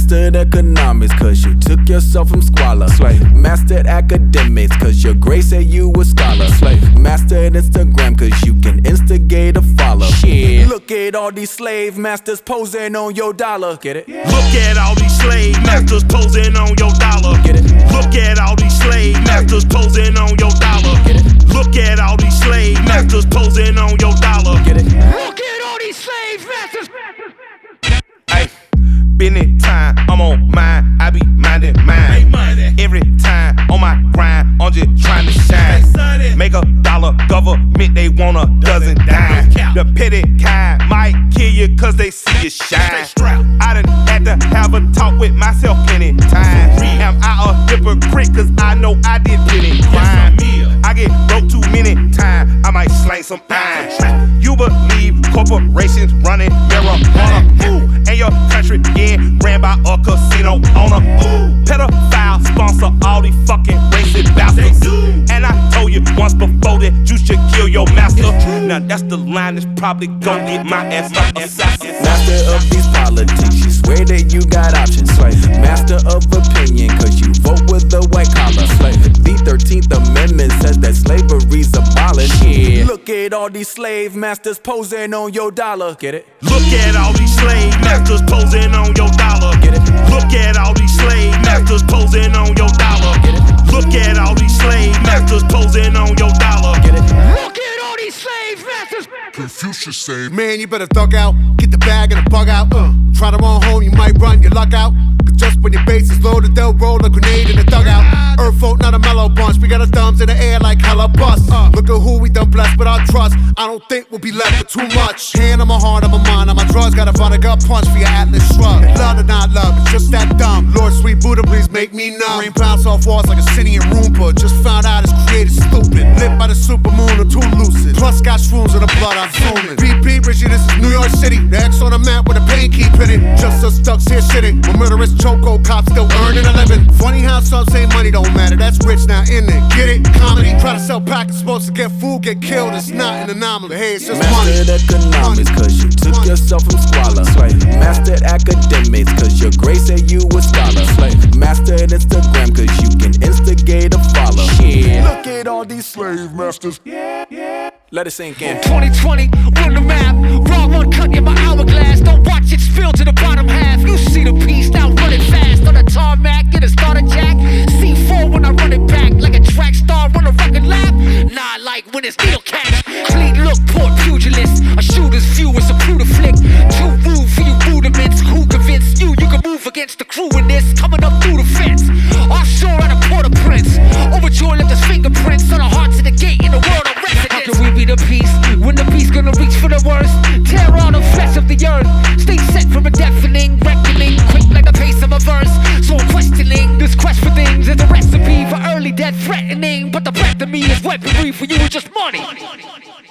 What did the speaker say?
Mastered economics, cause you took yourself from squalor. Slave. Mastered academics, cause your grades say you a scholar. Slave. Mastered Instagram, cause you can instigate a follow. Shit. Look at all these slave masters posing on your dollar. Get it? Yeah. Look at all these slave masters posing on your dollar. Get it? Look at all these slave masters posing on your dollar. Get it? Look at all these slave masters posing on your dollar. Get it? Look at all these slave masters. Hey, business time, I'm on mine, I be minding mine. Every time on my grind, I'm just trying to shine. Make a dollar, government, they want a dozen dimes. The petty kind might kill you cause they see you shine. I done had to have a talk with myself plenty times. Am I a hypocrite cause I know I did plenty crime. I get broke too many times, I might slang some iron. You believe corporations running marijuana, and your country getting ran by a casino owner. Pedophile sponsor all these fucking racist bastards. And I told you once before that you should kill your master. Now that's the line that's probably gon' get my ass assassinated. Master of these politics, you swear that you got options. Master of opinion, cause you vote with the white collar. The 13th Amendment says that slavery's abolished. Yeah. Look at all these slave masters posing on your dollar. Get it? Look at all these slave masters posing on your dollar. Get it? Look at all these slave masters posing on your dollar. Get it? Look at all these slave masters posing on your dollar. Get it? Look at all these slave masters. Confucius say, man, you better thug out, get the bag and the bug out. Try to run home, you might run your luck out. Cause just when your base is loaded, they'll roll a grenade in the dugout. Earth folk, not a mellow bunch. We got our thumbs in the air like hella bust. Look at who we done blessed with our trust. I don't think we'll be left with too much. Hand on my heart, on my mind, on my drugs. Got a vodka punch for your Atlas shrug. Love or not love, it's just that dumb. Lord, sweet Buddha, please make me numb. Rain bounce off walls like a city in Roomba. Just found out it's created stupid. Lit by the supermoon or too lucid. Plus got shrooms in the blood, I'm zooming. BP, Richie, this is New York City. The X on the map with a pain keep hitting. Just us ducks here shitting. When murderous choco cops still earning a living. Funny how some say money don't matter. That's rich now, in it. Get it? Comedy. Try to sell packets, supposed to get food, get killed. It's not an anomaly. Hey, it's just Mastered money. economics, cause you took yourself from squalor. Mastered academics, cause your grades say you a scholar. Mastered Instagram, cause you can instigate a follow. Yeah. Look at all these slave masters. Let it sink in. 2020, run the map. Wrong one cut in my hourglass. Don't watch it spill to the bottom half. You see the piece, now run it fast. On the tarmac, get a starter jack. C4 when I run it back. Like a track star, run a record lap. Nah, like when it's needle catch. Clean look, port pugilist. A shooter's view is a brutal flick. Too rude for you rudiments. Who convinced you can move against the crew in this? Coming up through the fence. Offshore at a Port-au-Prince. Overjoyed left his fingerprints on the hearts of the gate in the world of residence. How can we be the peace when the beast gonna reach for the worst? Tear all the flesh of the earth. Stay set from a deafening reckoning, quick like the pace of a verse. So I'm questioning this quest for things is a recipe for early death threatening. But the breath of me is weaponry for you, is just money.